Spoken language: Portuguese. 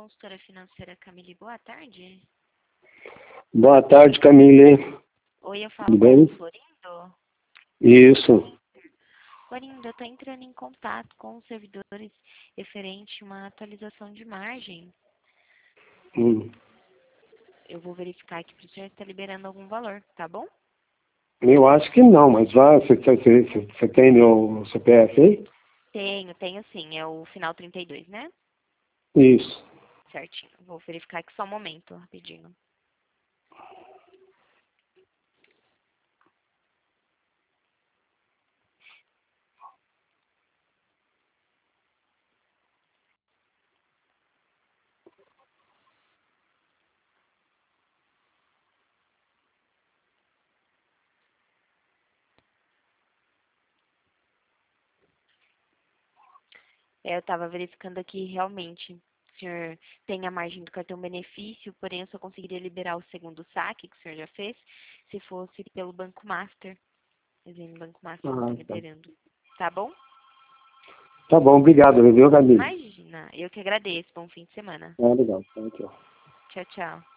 consultora financeira Camille, boa tarde. Boa tarde, Camille. Oi, eu falo Tudo com bem? o Florindo. Isso. Florindo, eu estou entrando em contato com os servidores referente a uma atualização de margem. Hum. Eu vou verificar aqui para o senhor se está liberando algum valor, tá bom? Eu acho que não, mas você tem meu CPF aí? Tenho sim. É o final 32, né? Isso. Certinho. Vou verificar aqui só um momento, rapidinho. Eu estava verificando aqui realmente. O senhor tem a margem do cartão benefício, porém eu só conseguiria liberar o segundo saque que o senhor já fez se fosse pelo Banco Master. Mas aí no Banco Master não está Tá. liberando. Tá bom? Tá bom, obrigado, viu, Camille? Imagina. Eu que agradeço. Bom fim de semana. Legal. Thank you. Tchau, tchau.